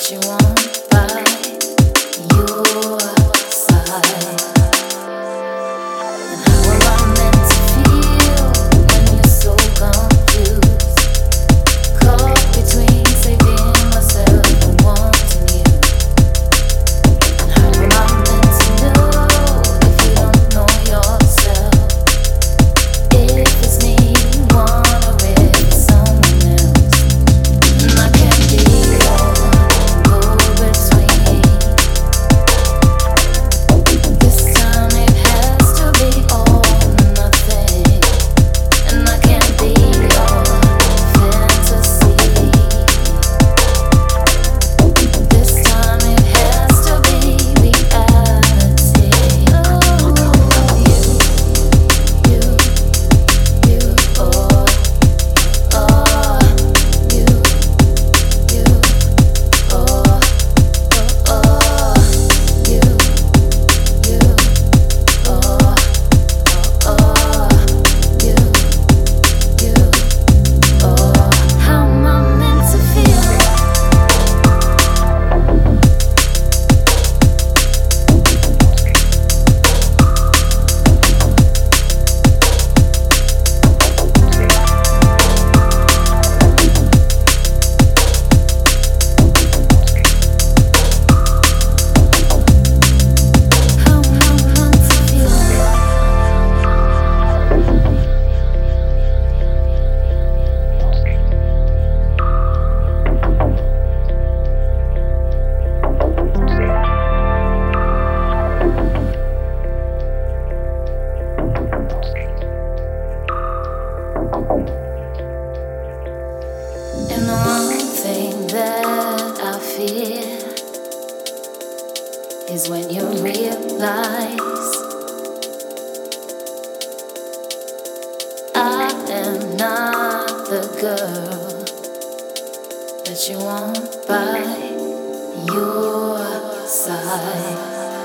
you want by your side. And how am I meant to feel when you're so confused? Caught between saving myself and wanting you. And how am I meant to know if you don't know yourself? If it's me you want or if it's someone else. And I can't be all go between. This time it has to be all or nothing. And I can't be all fantasy. This time it has to be reality. Oh, you, oh, you, oh, you, how am I meant to feel? How am I meant to feel? And the one thing that I fear is when you realize I am not the girl that you want by your side.